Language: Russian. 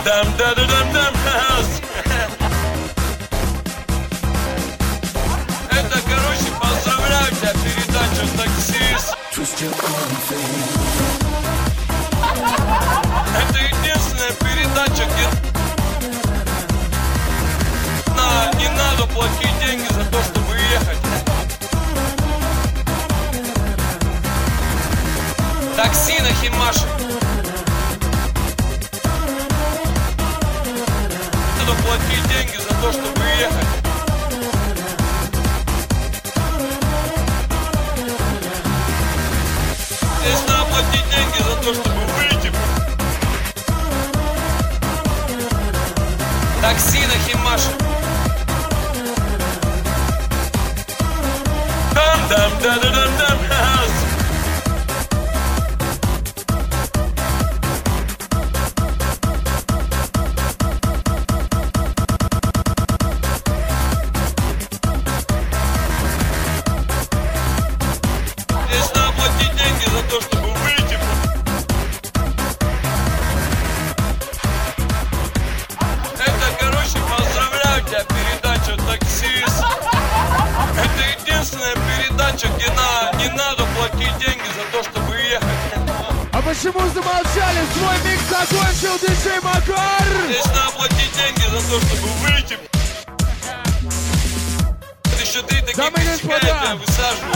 Это, короче, поздравляю тебя, передача «Таксист». Это единственная передача, где не надо платить деньги за то, чтобы ехать. Такси на Химаше. Надо платить деньги за то, чтобы ехать. Здесь надо платить деньги за то, чтобы выйти. Такси на Химаше. Дам-дам-да-да-дам-дам. Здесь надо платить деньги за то, чтобы выйти. Это, короче, поздравляю тебя, передача «Таксист». Это единственная передача, где не надо платить деньги за то, чтобы ехать. А почему замолчали? Свой микс закончил диджей Макар! Здесь надо платить деньги за то, чтобы выйти. Еще 3 таких косяка, я тебя высаживаю.